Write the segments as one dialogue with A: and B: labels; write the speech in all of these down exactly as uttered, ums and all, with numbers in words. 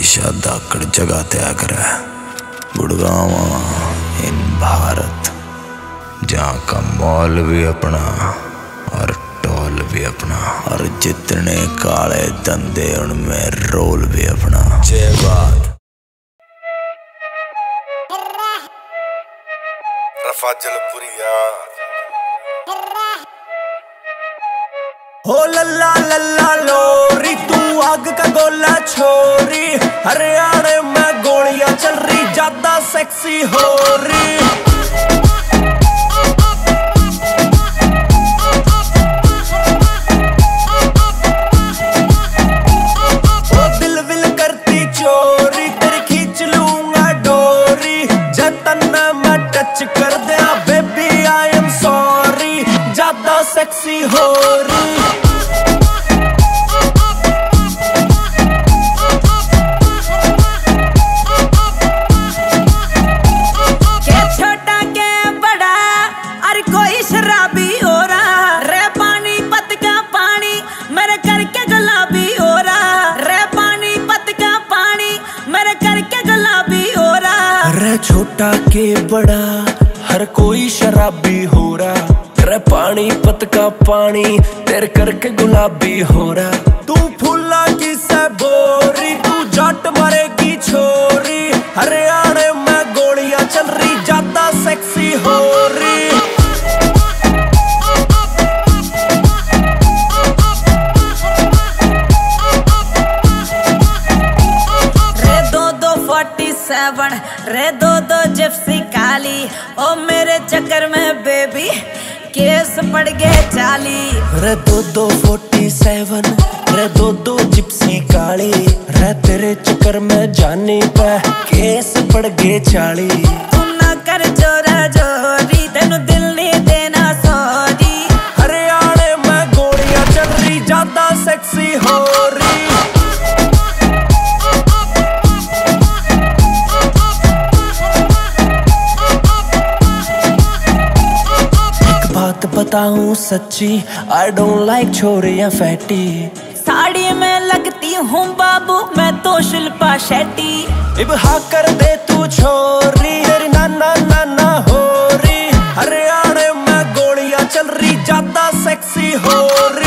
A: हमेशा दाकड़ जगह त्याग रहा गुड़गांव इन भारत, जहाँ का मॉल भी अपना और टोल भी अपना, और जितने काले धंधे उनमें रोल भी अपना। जय बात।
B: रफाजलपुरिया
C: हो लल्ला लल्ला लोरी, तू आग का गोला छोरी, हरियाणा में गोलियां चल रही, ज्यादा सेक्सी हो रही। ओ दिल विल करती चोरी, तेरी खींच लूंगा डोरी, जतन मैं टच कर दिया बेबी आई एम सॉरी, ज्यादा सेक्सी हो रही। छोटा के बड़ा हर कोई शराबी हो रहा, रे पानी पत का पानी तेरे करके गुलाबी हो रहा। तू फूला की से बोरी, तू जट मरेगी छोरी, हरियाणा में गोलियां चल रही, ज्यादा सेक्सी हो रही।
D: सेवन रे दो दो जिप्सी काली, ओ मेरे चक्कर में बेबी केस पड़ गए चाली।
C: रे दो दो फोर्टी सेवन रे दो दो जिप्सी काली, रे तेरे चक्कर में जानी पे केस पड़ गए चाली।
D: तू ना कर जोरा जोरी, तेनू दिल नहीं देना सॉरी,
C: हरियाणा में गोलियां चल रही, ज्यादा सेक्सी हो रही। बताऊं सच्ची, आई डोंट लाइक छोरियां फैटी,
D: साड़ी में लगती हूँ बाबू मैं तो शिल्पा शेट्टी।
C: इब हाँ कर दे तू छोरी, तेरी नाना नाना हो रही, हरियाणा में गोलियां चल रही, ज्यादा सेक्सी हो रही।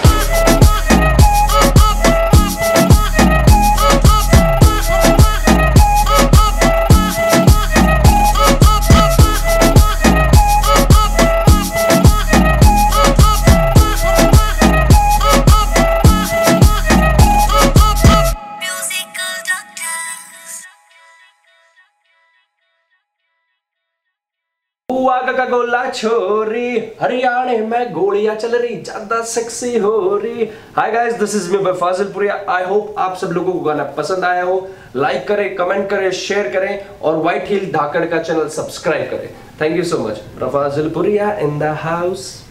C: आग का गोला छोरी, हरियाणा में गोलियां चल रही, ज्यादा सेक्सी हो रही। Hi guys, this is me Fazilpuria. I hope आप सब लोगों को गाना पसंद आया हो। लाइक करें, कमेंट करें, शेयर करें और व्हाइट हिल धाकड़ का चैनल सब्सक्राइब करें। Thank you so much. Fazilpuria in the house.